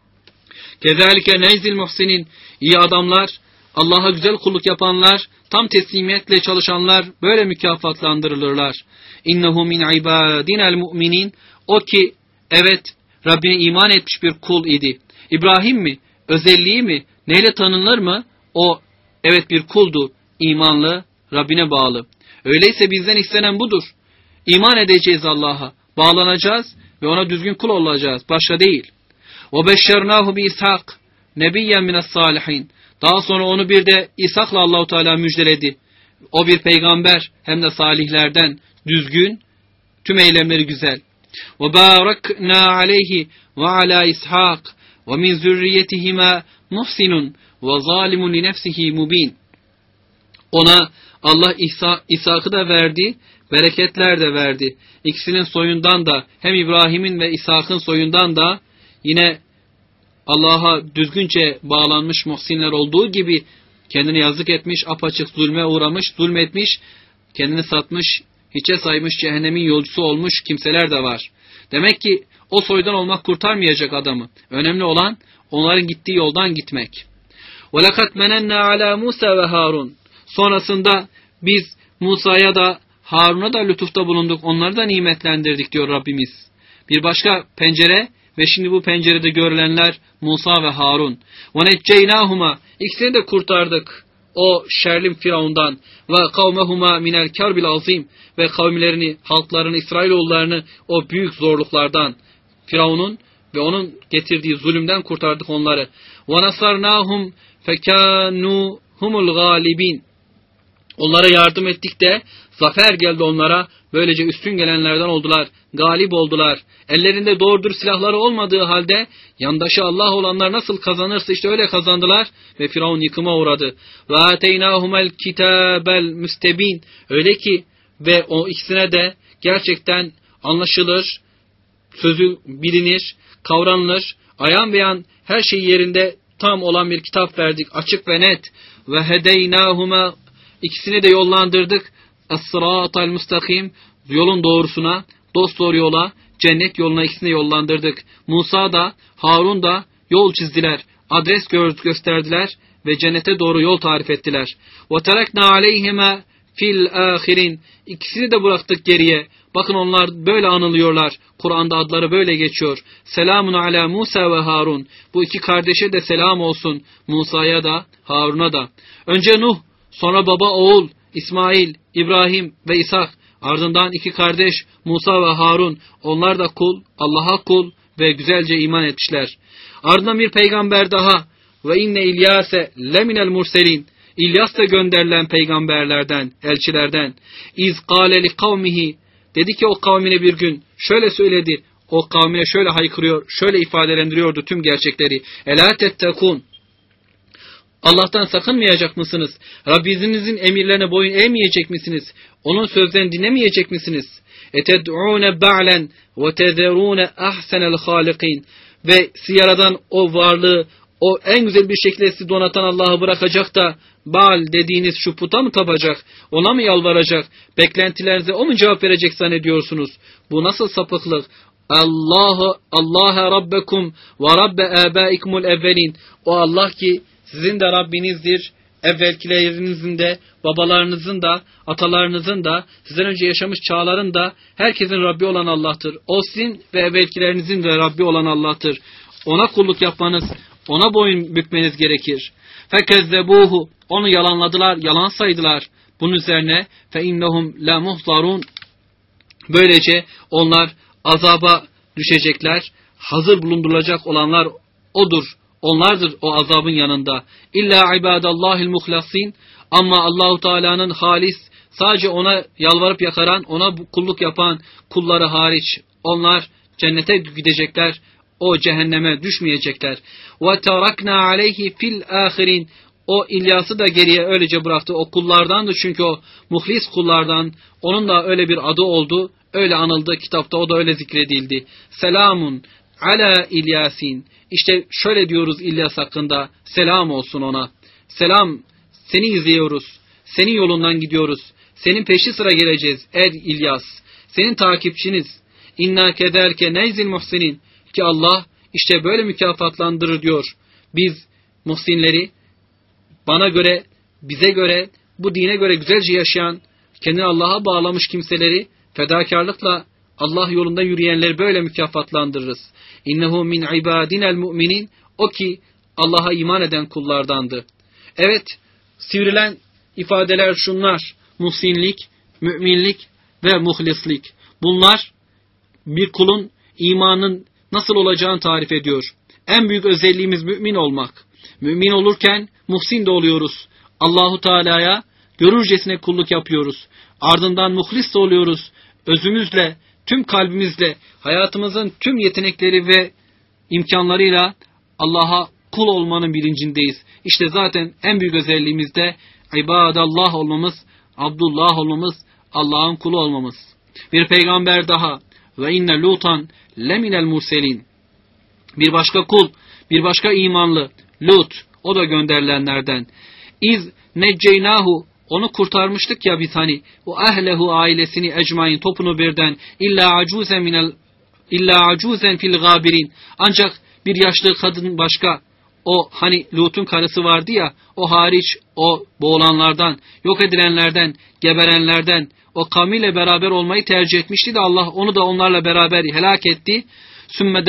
Kezalike neyzil muhsinin, iyi adamlar, Allah'a güzel kulluk yapanlar, tam teslimiyetle çalışanlar böyle mükafatlandırılırlar. İnnehu min ibadinel mu'minin, o ki evet Rabbine iman etmiş bir kul idi. İbrahim mi? Özelliği mi? Neyle tanınır mı? O evet bir kuldu, imanlı, Rabbine bağlı. Öyleyse bizden istenen budur. İman edeceğiz Allah'a, bağlanacağız ve ona düzgün kul olacağız, başka değil. وَبَشَّرْنَاهُ بِإِسْحَاقٍ نَبِيًّا مِنَ الصَّالِحِينَ Daha sonra onu bir de İshak'la Allahu Teala müjdeledi. O bir peygamber hem de salihlerden, düzgün, tüm eylemleri güzel. وَبَارَكْنَا عَلَيْهِ وَعَلَى إِسْحَاقٍ وَمِنْ ذُرِّيَّتِهِمَا مُحْسِنٌ وَظَالِمٌ لِنَفْسِهِ مُبِينٌ Ona Allah İshak'ı da verdi, bereketler de verdi. İkisinin soyundan da hem İbrahim'in ve İshak'ın soyundan da yine Allah'a düzgünce bağlanmış muhsinler olduğu gibi kendini yazık etmiş, apaçık zulme uğramış, zulmetmiş, kendini satmış, hiçe saymış, cehennemin yolcusu olmuş kimseler de var. Demek ki o soydan olmak kurtarmayacak adamı. Önemli olan onların gittiği yoldan gitmek. وَلَقَدْ مَنَنَّا عَلَى Musa ve Harun. Sonrasında biz Musa'ya da Harun'a da lütufta bulunduk. Onları da nimetlendirdik diyor Rabbimiz. Bir başka pencere ve şimdi bu pencerede görülenler Musa ve Harun. وَنَجَّيْنَاهُمَا. İkisini de kurtardık o şerlim Firavundan. وَقَوْمَهُمَا مِنَ الْكَرْبِ الْعَظِيمِ. Ve kavimlerini, halklarını, İsrailoğullarını o büyük zorluklardan, Firavun'un ve onun getirdiği zulümden kurtardık onları. وَنَصَرْنَاهُمْ فَكَانُوا هُمُ الْغَالِبِينَ. Onlara yardım ettik de zafer geldi onlara. Böylece üstün gelenlerden oldular. Galip oldular. Ellerinde doğrudur silahları olmadığı halde yandaşı Allah olanlar nasıl kazanırsa işte öyle kazandılar ve Firavun yıkıma uğradı. Ve ateynahumel kitabel müstebin. Öyle ki ve o ikisine de gerçekten anlaşılır, sözü bilinir, kavranılır, ayan beyan her şey yerinde tam olan bir kitap verdik. Açık ve net. Ve hedeynahuma. İkisini de yollandırdık. Es-sıratal müstakim. Yolun doğrusuna, dosdoğru yola, cennet yoluna ikisini yollandırdık. Musa da, Harun da yol çizdiler. Adres gösterdiler ve cennete doğru yol tarif ettiler. وَتَرَكْنَا عَلَيْهِمَا fil ahirin. İkisini de bıraktık geriye. Bakın onlar böyle anılıyorlar. Kur'an'da adları böyle geçiyor. Selamun ala Musa ve Harun. Bu iki kardeşe de selam olsun. Musa'ya da, Harun'a da. Önce Nuh, sonra baba oğul, İsmail, İbrahim ve İshak. Ardından iki kardeş Musa ve Harun. Onlar da kul, Allah'a kul ve güzelce iman etmişler. Ardından bir peygamber daha. Ve inne İlyase leminel murselin. İlyas da gönderilen peygamberlerden, elçilerden. İz kâle li kavmihi. Dedi ki o kavmine bir gün şöyle söyledi. O kavmine şöyle haykırıyor, şöyle ifadelendiriyordu tüm gerçekleri. Elâ tettekûn. Allah'tan sakınmayacak mısınız? Rabbinizin emirlerine boyun eğmeyecek misiniz? Onun sözlerini dinlemeyecek misiniz? Eted'ûne ba'len ve tezerûne ahsenel hâlikîn. Ve sizi yaradan o varlığı, o en güzel bir şekilde sizi donatan Allah'ı bırakacak da Baal dediğiniz şu puta mı tapacak? Ona mı yalvaracak? Beklentilerinize o mu cevap verecek zannediyorsunuz? Bu nasıl sapıklık? Allah'a rabbekum ve rabbe âbâikumul evvelin. O Allah ki sizin de Rabbinizdir. Evvelkilerinizin de, babalarınızın da, atalarınızın da, sizden önce yaşamış çağların da herkesin Rabbi olan Allah'tır. O sizin ve evvelkilerinizin de Rabbi olan Allah'tır. Ona kulluk yapmanız, ona boyun bükmeniz gerekir. Fekezzebuhu. Onu yalanladılar, yalan saydılar. Bunun üzerine فَاِنَّهُمْ لَمُحْضَرُونَ. Böylece onlar azaba düşecekler. Hazır bulundurulacak olanlar odur. Onlardır o azabın yanında. İlla ibadallahil muhlasin. Ama Allahu Teala'nın halis, sadece ona yalvarıp yakaran, ona kulluk yapan kulları hariç. Onlar cennete gidecekler. O cehenneme düşmeyecekler. Ve terakna aleyhi fil ahirin. O İlyas'ı da geriye öylece bıraktı. O kullardandı çünkü o muhlis kullardan. Onun da öyle bir adı oldu. Öyle anıldı kitapta. O da öyle zikredildi. Selamun ala İlyasin. İşte şöyle diyoruz İlyas hakkında. Selam olsun ona. Selam, seni izliyoruz. Senin yolundan gidiyoruz. Senin peşi sıra geleceğiz. İlyas. Senin takipçiniz. İnna kederke neyzil muhsinin. Ki Allah işte böyle mükafatlandırır diyor. Biz muhsinleri bana göre, bize göre, bu dine göre güzelce yaşayan, kendini Allah'a bağlamış kimseleri fedakarlıkla Allah yolunda yürüyenleri böyle mükafatlandırırız. İnnehu min ibadinel mu'minin. O ki Allah'a iman eden kullardandı. Evet, sivrilen ifadeler şunlar. Muhsinlik, müminlik ve muhlislik. Bunlar bir kulun imanın nasıl olacağını tarif ediyor. En büyük özelliğimiz mümin olmak. Mümin olurken muhsin de oluyoruz. Allahu Teala'ya görürcesine kulluk yapıyoruz. Ardından muhlis de oluyoruz. Özümüzle, tüm kalbimizle, hayatımızın tüm yetenekleri ve imkanlarıyla Allah'a kul olmanın bilincindeyiz. İşte zaten en büyük özelliğimiz de ibadallah olmamız, Abdullah olmamız, Allah'ın kulu olmamız. Bir peygamber daha. Ve inne Lutan leminel murselin. Bir başka kul, Bir başka imanlı Lut, o da gönderilenlerden. İz necceynahu, onu kurtarmıştık ya biz hani, o ehlehu, ailesini ecmain, topunu birden, illa acuzen fil gabirin, ancak bir yaşlı kadın başka, o hani Lut'un karısı vardı ya, o hariç, o boğulanlardan, yok edilenlerden, geberenlerden, o kavmiyle beraber olmayı tercih etmişti de Allah onu da onlarla beraber helak etti. Sümme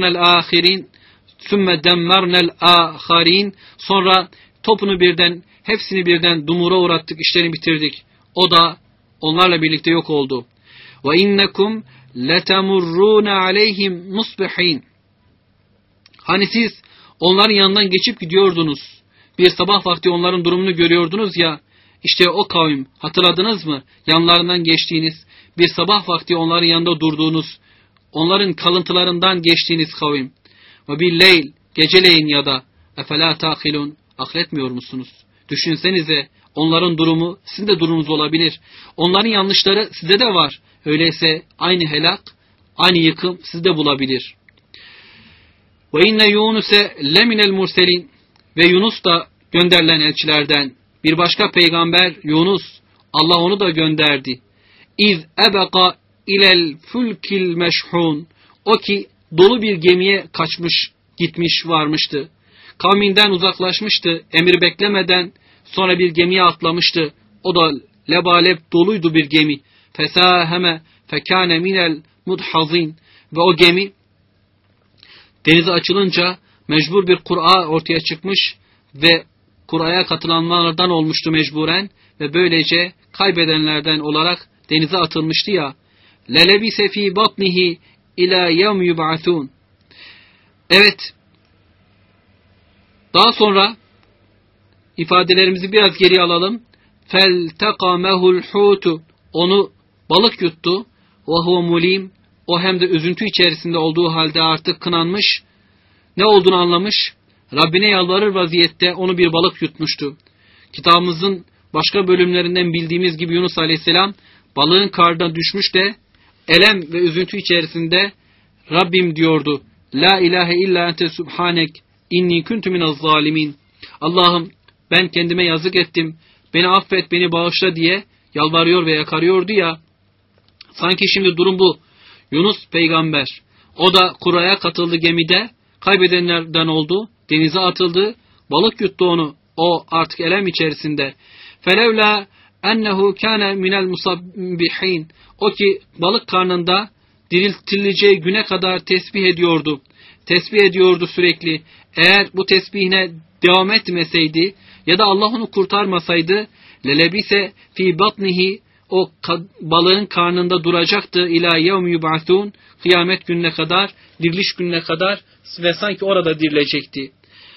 demmarnel aharin, sonra topunu birden, hepsini birden dumura uğrattık, işlerini bitirdik. O da onlarla birlikte yok oldu. Ve innekum letemurrun aleyhim musbihin. Hani siz onların yanından geçip gidiyordunuz. Bir sabah vakti onların durumunu görüyordunuz ya. İşte o kavim, hatırladınız mı? Yanlarından geçtiğiniz, bir sabah vakti onların yanında durduğunuz, onların kalıntılarından geçtiğiniz kavim. Ve billeyl, geceleyin ya da efela takilun, akletmiyor musunuz? Düşünsenize, onların durumu sizin de durumunuz olabilir. Onların yanlışları size de var. Öyleyse aynı helak, aynı yıkım sizde bulabilir. Ve inne Yunus'e leminel murselin, ve Yunus da gönderilen elçilerden. Bir başka peygamber Yunus, Allah onu da gönderdi. İz ebeka ilel fulkil meşhun, o ki dolu bir gemiye kaçmış, gitmiş, varmıştı. Kavminden uzaklaşmıştı, emir beklemeden sonra bir gemiye atlamıştı. O da lebalep doluydu bir gemi. Fesaheme fekâne minel mudhazin, ve o gemi denize açılınca mecbur bir Kur'a ortaya çıkmış ve Kur'a'ya katılanlardan olmuştu mecburen ve böylece kaybedenlerden olarak denize atılmıştı ya. Lelebise fî batnihi ilâ yevm yub'athûn. Evet. Daha sonra ifadelerimizi biraz geri alalım. Felteqamehul hutu, onu balık yuttu. Ve huve mulim, o hem de üzüntü içerisinde olduğu halde artık kınanmış, ne olduğunu anlamış, Rabbine yalvarır vaziyette onu bir balık yutmuştu. Kitabımızın başka bölümlerinden bildiğimiz gibi Yunus Aleyhisselam balığın karnına düşmüş de elem ve üzüntü içerisinde Rabbim diyordu. La ilahe illa ente subhanek inni kuntu minez zalimin. Allah'ım ben kendime yazık ettim, beni affet, beni bağışla diye yalvarıyor ve yakarıyordu ya. Sanki şimdi durum bu. Yunus peygamber, o da Kur'a'ya katıldı gemide, kaybedenlerden oldu, denize atıldı, balık yuttu onu, o artık elem içerisinde. Felevla ennehu kâne minel musabbihin, o ki balık karnında diriltileceği güne kadar tesbih ediyordu. Tesbih ediyordu sürekli. Eğer bu tesbihine devam etmeseydi ya da Allah onu kurtarmasaydı, lelebise fi batnihi, o balığın karnında duracaktı ila yevm yub'athûn, kıyamet gününe kadar, diriliş gününe kadar ve sanki orada dirilecekti.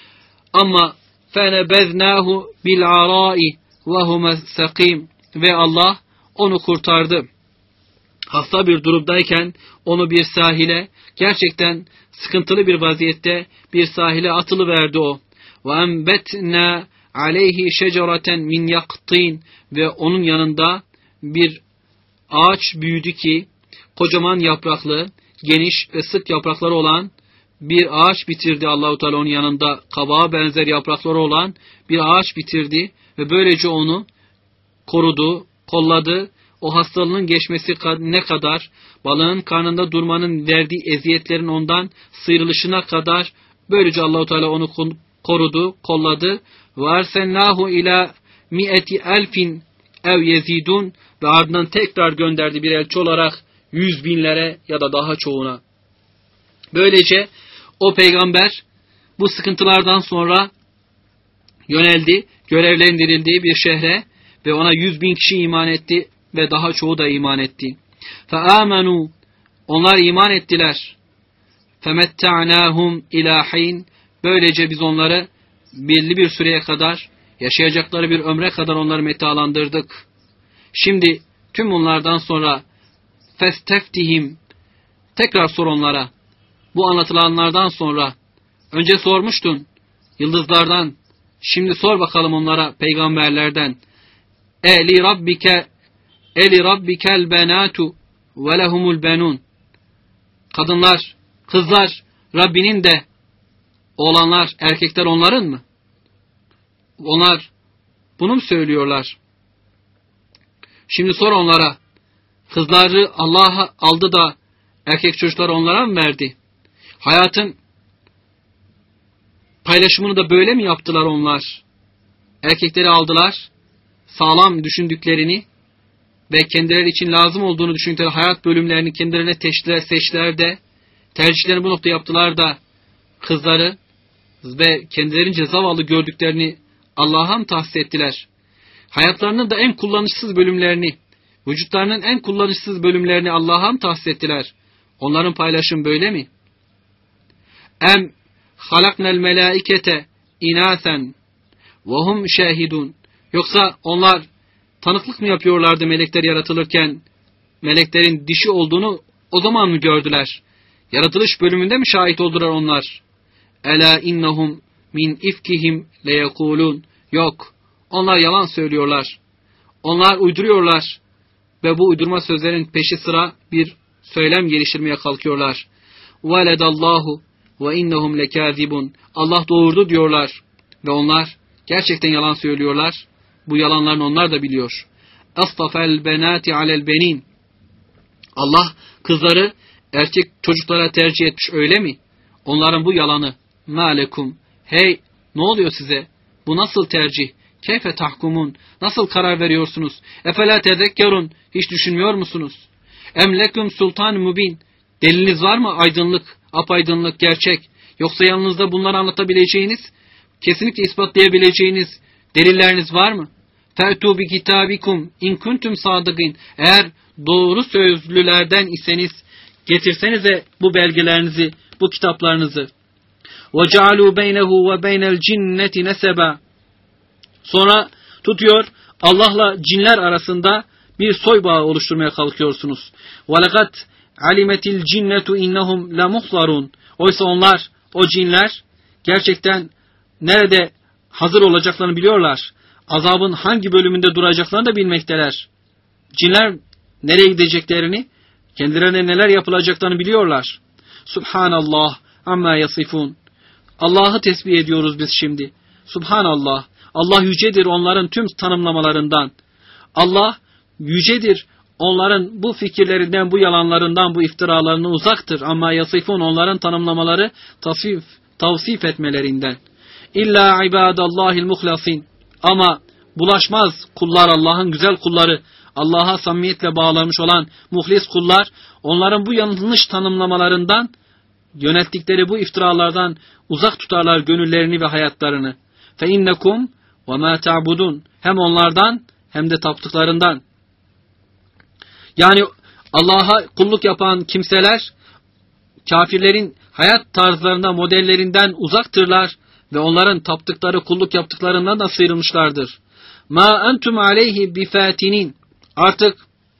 Ama fenebeznâhu bil arâi ve hume sakîm, ve Allah onu kurtardı. Hasta bir durumdayken onu bir sahile, gerçekten sıkıntılı bir vaziyette bir sahile atılıverdi o. Ve embetnâ aleyhi şecereten min yaktin, ve onun yanında bir ağaç büyüdü ki kocaman yapraklı, geniş ve sık yaprakları olan bir ağaç bitirdi Allahu Teala onun yanında, kabağa benzer yaprakları olan bir ağaç bitirdi ve böylece onu korudu, kolladı. O hastalığın geçmesi ne kadar, balığın karnında durmanın verdiği eziyetlerin ondan sıyrılışına kadar böylece Allahu Teala onu korudu, kolladı. Ve erselnahu ila mi'eti elfin ev yezidun, ve ardından tekrar gönderdi bir elçi olarak 100.000'lere ya da daha çoğuna. Böylece o peygamber bu sıkıntılardan sonra yöneldi, görevlendirildiği bir şehre ve ona 100.000 kişi iman etti ve daha çoğu da iman etti. فَآمَنُوا, onlar iman ettiler. فَمَتَّعْنَاهُمْ اِلَى حِينَ, böylece biz onları belli bir süreye kadar, yaşayacakları bir ömre kadar onları metalandırdık. Şimdi tüm bunlardan sonra فَاسْتَفْتِهِمْ, tekrar sor onlara. Bu anlatılanlardan sonra önce sormuştun yıldızlardan, şimdi sor bakalım onlara peygamberlerden. Eli rabbikel benatu ve lehumul benun. Kadınlar, kızlar Rabbinin de Oğlanlar, erkekler onların mı? Onlar bunu mu söylüyorlar? Şimdi sor onlara. Kızları Allah aldı da erkek çocukları onlara mı verdi? Hayatın paylaşımını da böyle mi yaptılar onlar? Erkekleri aldılar, sağlam düşündüklerini ve kendileri için lazım olduğunu düşündükleri hayat bölümlerini kendilerine seçtiler de tercihlerini bu nokta yaptılar da kızları ve kendilerince zavallı gördüklerini Allah'a mı tahsis ettiler? Hayatlarının da en kullanışsız bölümlerini, vücutlarının en kullanışsız bölümlerini Allah'a mı tahsis ettiler? Onların paylaşım böyle mi? Em halaknel melaikete inasen ve hum şahidun. Yoksa onlar tanıklık mı yapıyorlardı melekler yaratılırken? Meleklerin dişi olduğunu o zaman mı gördüler? Yaratılış bölümünde mi şahit oldular onlar? Ela innahum min ifkihim leyekulun. Yok. Onlar yalan söylüyorlar. Onlar uyduruyorlar. Ve bu uydurma sözlerin peşi sıra bir söylem geliştirmeye kalkıyorlar. Veledallahu ve innahum lekâzibun. Allah doğurdu diyorlar. Ve onlar gerçekten yalan söylüyorlar. Bu yalanlarını onlar da biliyor. Astafel benati alel benin. Allah kızları erkek çocuklara tercih etmiş öyle mi? Onların bu yalanı. Mâlekum. Hey, ne oluyor size? Bu nasıl tercih? Keyfe tahkumun. Nasıl karar veriyorsunuz? Efela tezekkerun. Hiç düşünmüyor musunuz? Emlekum sultan mubin. Deliliniz var mı? Aydınlık, apaydınlık, gerçek. Yoksa yanınızda bunları anlatabileceğiniz, kesinlikle ispatlayabileceğiniz delilleriniz var mı? Fe'tu bi kitabikum in kuntum sadıgin. Eğer doğru sözlülerden iseniz getirsenize bu belgelerinizi, bu kitaplarınızı. وَجَعَلُوا بَيْنَهُ وَبَيْنَ الْجِنَّةِ نَسَبًا. Sonra tutuyor Allah'la cinler arasında bir soy bağı oluşturmaya kalkıyorsunuz. وَلَقَدْ عَلِمَتِ الْجِنَّةُ اِنَّهُمْ لَمُحْضَرُونَ. Oysa onlar, o cinler gerçekten nerede hazır olacaklarını biliyorlar. Azabın hangi bölümünde duracaklarını da bilmekteler. Cinler nereye gideceklerini, kendilerine neler yapılacaklarını biliyorlar. Subhanallah amma yasifun. Allah'ı tesbih ediyoruz biz şimdi. Subhanallah. Allah yücedir onların tüm tanımlamalarından. Allah yücedir onların bu fikirlerinden, bu yalanlarından, bu iftiralarından uzaktır. Ama yasifun onların tanımlamaları tavsif etmelerinden. İlla ibadallahil muhlasin. Ama bulaşmaz kullar, Allah'ın güzel kulları, Allah'a samimiyetle bağlanmış olan muhlis kullar, onların bu yanlış tanımlamalarından, yönelttikleri bu iftiralardan uzak tutarlar gönüllerini ve hayatlarını. فَاِنَّكُمْ وَمَا تَعْبُدُونَ. Hem onlardan hem de taptıklarından. Yani Allah'a kulluk yapan kimseler, kafirlerin hayat tarzlarında, modellerinden uzaktırlar ve onların taptıkları, kulluk yaptıklarından da sıyrılmışlardır. مَا أَنْتُمْ عَلَيْهِ بِفَاتِنِينَ. Artık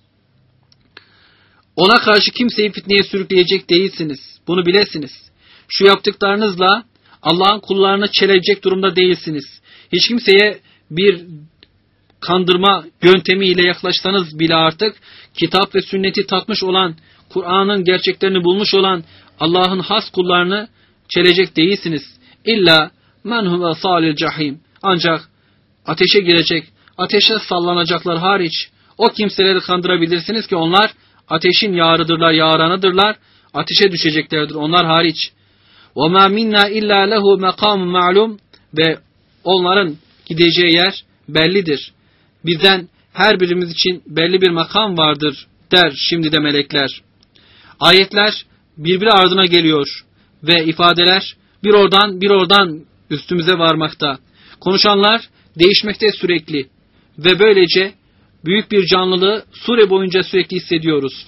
ona karşı kimseyi fitneye sürükleyecek değilsiniz. Bunu bilesiniz. Şu yaptıklarınızla Allah'ın kullarını çelecek durumda değilsiniz. Hiç kimseye bir kandırma yöntemiyle yaklaşsanız bile artık kitap ve sünneti tatmış olan, Kur'an'ın gerçeklerini bulmuş olan Allah'ın has kullarını çelecek değilsiniz. İlla men huve salil cahim. Ancak ateşe girecek, ateşe sallanacaklar hariç o kimseleri kandırabilirsiniz ki onlar ateşin yağrıdırlar, yağranıdırlar, ateşe düşeceklerdir onlar hariç. وَمَا مِنَّا اِلَّا لَهُ مَقَامٌ مَعْلُومٌ. Ve onların gideceği yer bellidir. Bizden her birimiz için belli bir makam vardır der şimdi de melekler. Ayetler birbiri ardına geliyor ve ifadeler bir oradan üstümüze varmakta. Konuşanlar değişmekte sürekli ve böylece büyük bir canlılığı sure boyunca sürekli hissediyoruz.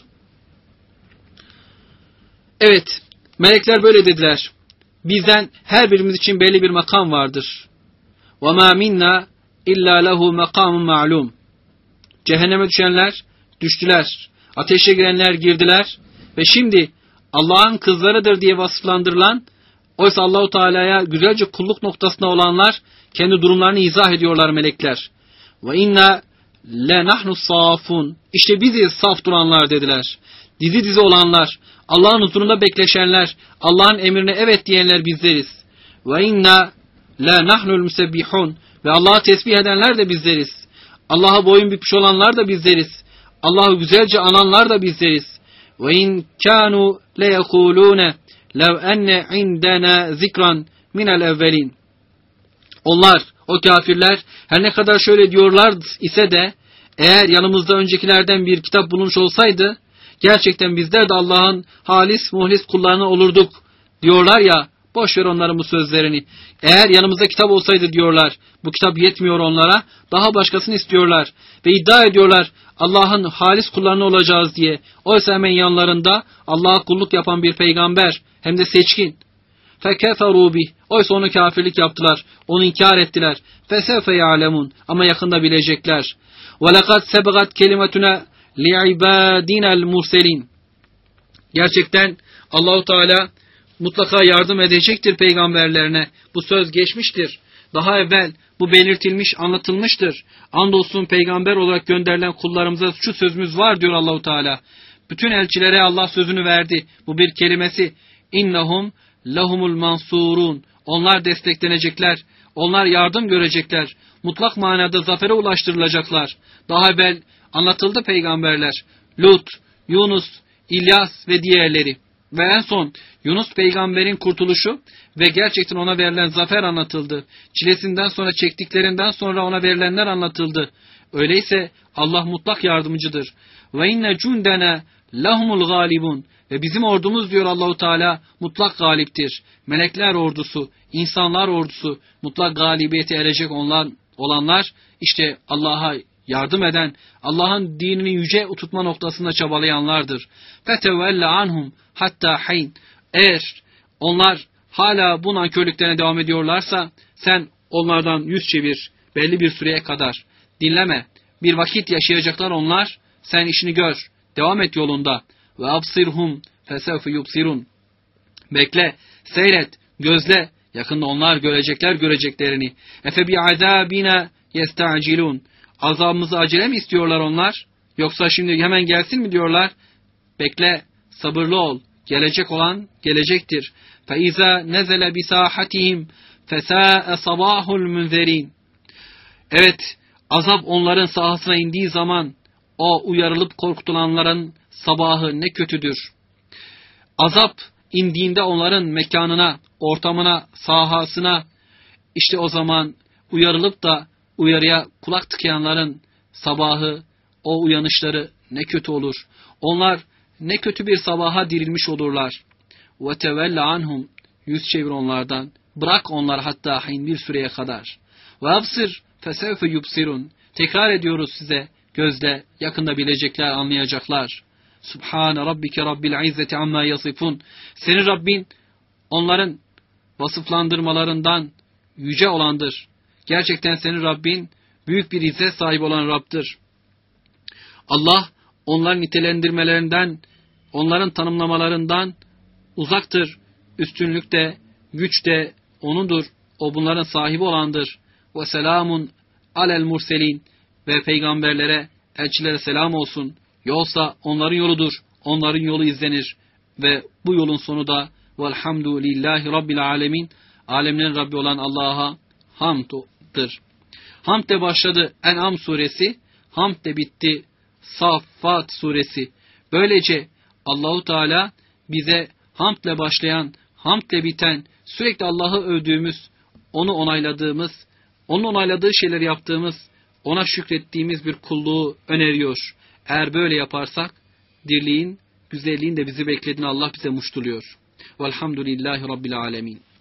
Evet, melekler böyle dediler. Bizden her birimiz için belli bir makam vardır. وَمَا مِنَّا اِلَّا لَهُ مَقَامٌ مَعْلُومٌ. Cehenneme düşenler düştüler. Ateşe girenler girdiler. Ve şimdi Allah'ın kızlarıdır diye vasıflandırılan, oysa Allahu Teala'ya güzelce kulluk noktasında olanlar kendi durumlarını izah ediyorlar melekler. وَاِنَّا لَنَحْنُ safun. İşte biziz saf duranlar dediler. Dizi olanlar, Allah'ın huzurunda bekleşenler, Allah'ın emrine evet diyenler bizleriz. Ve inna la nahnul musebbihun. Ve Allah'ı tesbih edenler de bizleriz. Allah'a boyun bükmüş olanlar da bizleriz. Allah'ı güzelce ananlar da bizleriz. Ve in kanu le yekulune lev enne indena zikran minel evvelin. Onlar, o kafirler her ne kadar şöyle diyorlar ise de eğer yanımızda öncekilerden bir kitap bulunmuş olsaydı gerçekten bizler de Allah'ın halis muhlis kullarına olurduk diyorlar ya, boş ver onların bu sözlerini. Eğer yanımızda kitap olsaydı diyorlar, bu kitap yetmiyor onlara, daha başkasını istiyorlar ve iddia ediyorlar Allah'ın halis kullarına olacağız diye. Oysa hemen yanlarında Allah'a kulluk yapan bir peygamber, hem de seçkin. فَكَفَرُوا بِهِ. Oysa onu kafirlik yaptılar, onu inkar ettiler. فَسَوْفَ يَعْلَمُونَ. Ama yakında bilecekler. وَلَقَدْ سَبَغَتْ كَلِمَتُنَا لِعِبَادِنَا الْمُرْسَلِينَ. Gerçekten Allahu Teala mutlaka yardım edecektir peygamberlerine. Bu söz geçmiştir. Daha evvel bu belirtilmiş, anlatılmıştır. Andolsun peygamber olarak gönderilen kullarımıza şu sözümüz var diyor Allahu Teala. Bütün elçilere Allah sözünü verdi. Bu bir kelimesi. İnnehum lahumul mansurun. Onlar desteklenecekler. Onlar yardım görecekler. Mutlak manada zafere ulaştırılacaklar. Daha evvel anlatıldı peygamberler. Lut, Yunus, İlyas ve diğerleri. Ve en son Yunus peygamberin kurtuluşu ve gerçekten ona verilen zafer anlatıldı. Çilesinden sonra, çektiklerinden sonra ona verilenler anlatıldı. Öyleyse Allah mutlak yardımcıdır. Ve inne cundena lahumul galibun. Ve bizim ordumuz diyor Allahu Teala mutlak galiptir. Melekler ordusu, insanlar ordusu, mutlak galibiyete erecek olanlar işte Allah'a yardım eden, Allah'ın dinini yüce tutma noktasında çabalayanlardır. فَتَوَلَّ anhum hatta hayn. Eğer onlar hala bu nankörlüklerine devam ediyorlarsa sen onlardan yüz çevir belli bir süreye kadar. Dinleme. Bir vakit yaşayacaklar onlar. Sen işini gör. Devam et yolunda. Ve absirhum fesevfe yubsirun. Bekle, seyret, gözle. Yakında onlar görecekler göreceklerini. Efe bi azabina yesta'cilun. Azabımızı acele mi istiyorlar onlar? Yoksa şimdi hemen gelsin mi diyorlar? Bekle, sabırlı ol. Gelecek olan gelecektir. فَاِذَا نَزَلَ بِسَاحَتِهِمْ فَسَاءَ صَبَاهُ الْمُنْذَرِينَ. Evet, azap onların sahasına indiği zaman o uyarılıp korkutulanların sabahı ne kötüdür. Azap indiğinde onların mekanına, ortamına, sahasına, işte o zaman uyarılıp da uyarıya kulak tıkayanların sabahı, o uyanışları ne kötü olur. Onlar ne kötü bir sabaha dirilmiş olurlar. وَتَوَلَّ anhum. Yüz çevir onlardan. Bırak onlar hatta hin bir süreye kadar. وَاَبْصِرْ فَسَوْفَ يُبْصِرُونَ. Tekrar ediyoruz size. Gözle, yakında bilecekler, anlayacaklar. Subhane rabbike rabbil izzeti amma yasifun. Senin Rabbin onların vasıflandırmalarından yüce olandır. Gerçekten senin Rabbin büyük bir izzet sahibi olan Rabb'dir. Allah onların nitelendirmelerinden, onların tanımlamalarından uzaktır. Üstünlük de, güç de O'nundur. O bunların sahibi olandır. Ve selamun alel murselin. Ve peygamberlere, elçilere selam olsun. Yolsa onların yoludur. Onların yolu izlenir. Ve bu yolun sonu da velhamdülillahi rabbil alemin. Alemlerin Rabbi olan Allah'a hamddır. Hamd de başladı En'am suresi. Hamd de bitti Saffat suresi. Böylece Allahu Teala bize hamdle başlayan, hamdle biten, sürekli Allah'ı övdüğümüz, onu onayladığımız, onun onayladığı şeyleri yaptığımız, ona şükrettiğimiz bir kulluğu öneriyor. Eğer böyle yaparsak dirliğin, güzelliğin de bizi beklediğini Allah bize muştuluyor. Velhamdülillahi Rabbil alemin.